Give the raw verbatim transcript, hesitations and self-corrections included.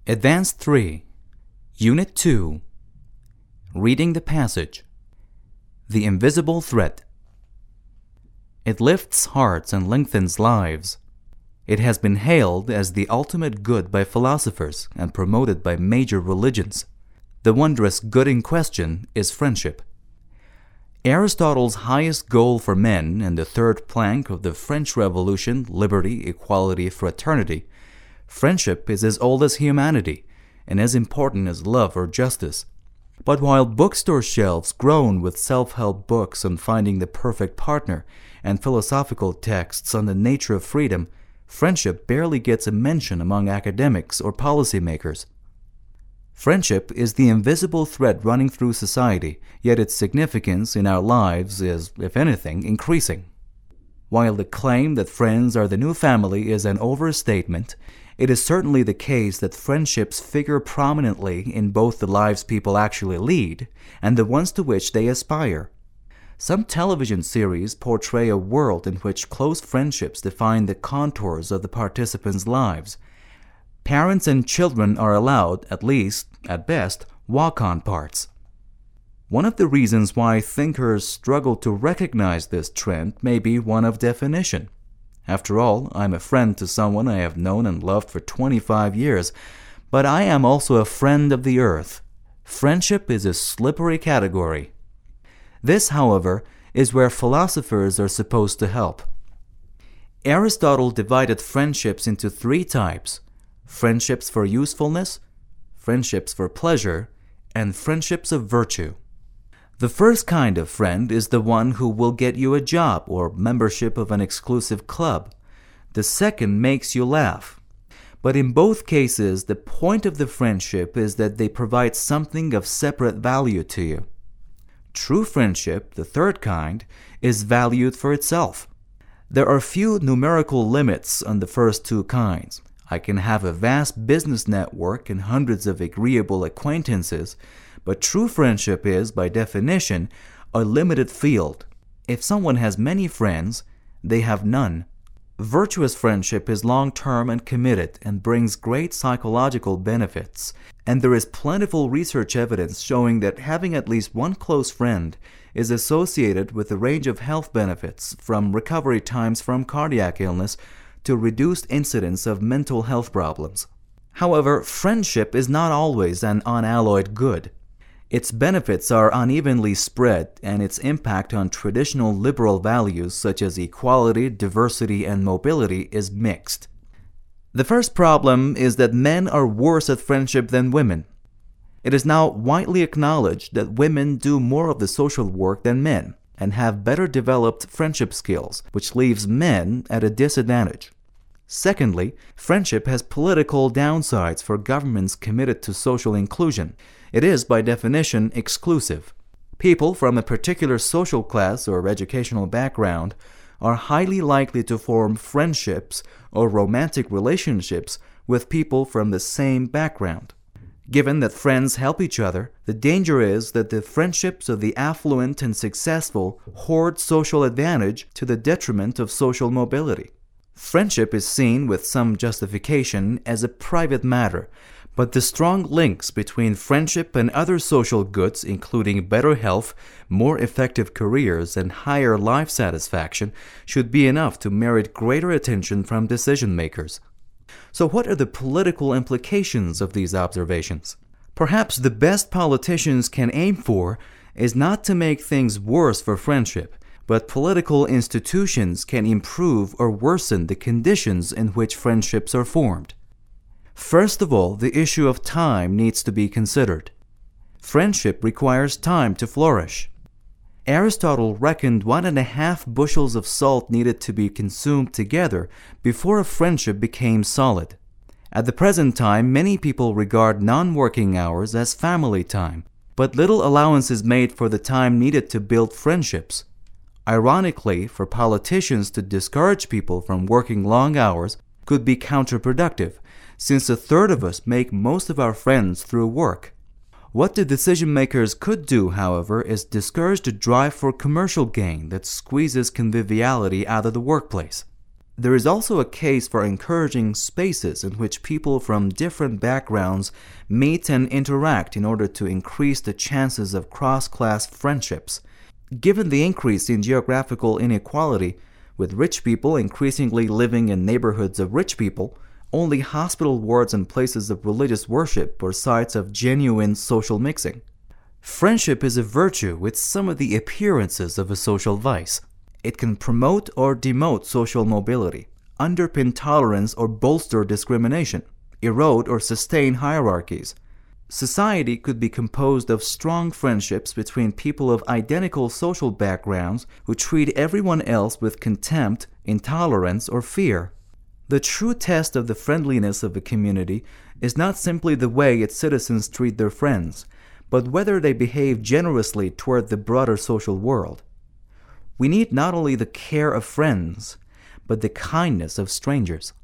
Advanced three, Unit two, Reading the Passage. The Invisible Thread. It lifts hearts and lengthens lives. It has been hailed as the ultimate good by philosophers and promoted by major religions. The wondrous good in question is friendship. Aristotle's highest goal for men and the third plank of the French Revolution, liberty, equality, fraternity, friendship is as old as humanity and as important as love or justice. But while bookstore shelves groan with self-help books on finding the perfect partner and philosophical texts on the nature of freedom, friendship barely gets a mention among academics or policymakers. Friendship is the invisible thread running through society, yet its significance in our lives is, if anything, increasing. While the claim that friends are the new family is an overstatement, it is certainly the case that friendships figure prominently in both the lives people actually lead and the ones to which they aspire. Some television series portray a world in which close friendships define the contours of the participants' lives. Parents and children are allowed, at least, at best, walk-on parts. One of the reasons why thinkers struggle to recognize this trend may be one of definition. After all, I'm a friend to someone I have known and loved for twenty-five years, but I am also a friend of the earth. Friendship is a slippery category. This, however, is where philosophers are supposed to help. Aristotle divided friendships into three types: friendships for usefulness, friendships for pleasure, and friendships of virtue. The first kind of friend is the one who will get you a job or membership of an exclusive club. The second makes you laugh. But in both cases, the point of the friendship is that they provide something of separate value to you. True friendship, the third kind, is valued for itself. There are few numerical limits on the first two kinds. I can have a vast business network and hundreds of agreeable acquaintances, but true friendship is, by definition, a limited field. If someone has many friends, they have none. Virtuous friendship is long-term and committed and brings great psychological benefits, and there is plentiful research evidence showing that having at least one close friend is associated with a range of health benefits, from recovery times from cardiac illness to reduced incidence of mental health problems. However, friendship is not always an unalloyed good. Its benefits are unevenly spread, and its impact on traditional liberal values such as equality, diversity, and mobility is mixed. The first problem is that men are worse at friendship than women. It is now widely acknowledged that women do more of the social work than men and have better developed friendship skills, which leaves men at a disadvantage. Secondly, friendship has political downsides for governments committed to social inclusion. It is, by definition, exclusive. People from a particular social class or educational background are highly likely to form friendships or romantic relationships with people from the same background. Given that friends help each other, the danger is that the friendships of the affluent and successful hoard social advantage to the detriment of social mobility. Friendship is seen with some justification as a private matter, but the strong links between friendship and other social goods, including better health, more effective careers, and higher life satisfaction, should be enough to merit greater attention from decision makers. So what are the political implications of these observations? Perhaps the best politicians can aim for is not to make things worse for friendship, but political institutions can improve or worsen the conditions in which friendships are formed. First of all, the issue of time needs to be considered. Friendship requires time to flourish. Aristotle reckoned one and a half bushels of salt needed to be consumed together before a friendship became solid. At the present time, many people regard non-working hours as family time, but little allowance is made for the time needed to build friendships. Ironically, for politicians to discourage people from working long hours could be counterproductive, since a third of us make most of our friends through work. What the decision makers could do, however, is discourage the drive for commercial gain that squeezes conviviality out of the workplace. There is also a case for encouraging spaces in which people from different backgrounds meet and interact in order to increase the chances of cross-class friendships. Given the increase in geographical inequality, with rich people increasingly living in neighborhoods of rich people, only hospital wards and places of religious worship were sites of genuine social mixing. Friendship is a virtue with some of the appearances of a social vice. It can promote or demote social mobility, underpin tolerance or bolster discrimination, erode or sustain hierarchies. Society could be composed of strong friendships between people of identical social backgrounds who treat everyone else with contempt, intolerance, or fear. The true test of the friendliness of a community is not simply the way its citizens treat their friends, but whether they behave generously toward the broader social world. We need not only the care of friends, but the kindness of strangers.